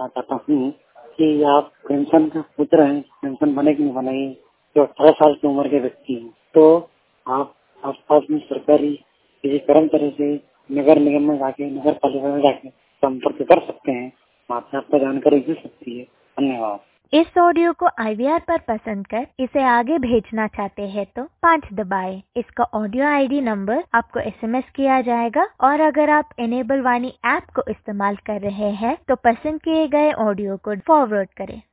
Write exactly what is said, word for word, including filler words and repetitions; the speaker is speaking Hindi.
करना चाहता हूँ कि आप पेंशन का पूछ रहे हैं, पेंशन बने कि नहीं बने, जो अठारह साल की उम्र के व्यक्ति हैं, तो आप आस-पास में सरकारी किसी कर्मचारी से नगर निगम में जाके, नगर पालिका में जाके संपर्क कर सकते हैं। वहाँ पे आपको जानकारी मिल सकती है। धन्यवाद। इस ऑडियो को आई वी आर पर पसंद कर इसे आगे भेजना चाहते हैं तो पाँच दबाएं। इसका ऑडियो आई डी नंबर आपको एस एम एस किया जाएगा और अगर आप इनेबल वाणी ऐप को इस्तेमाल कर रहे हैं तो पसंद किए गए ऑडियो को फॉरवर्ड करें।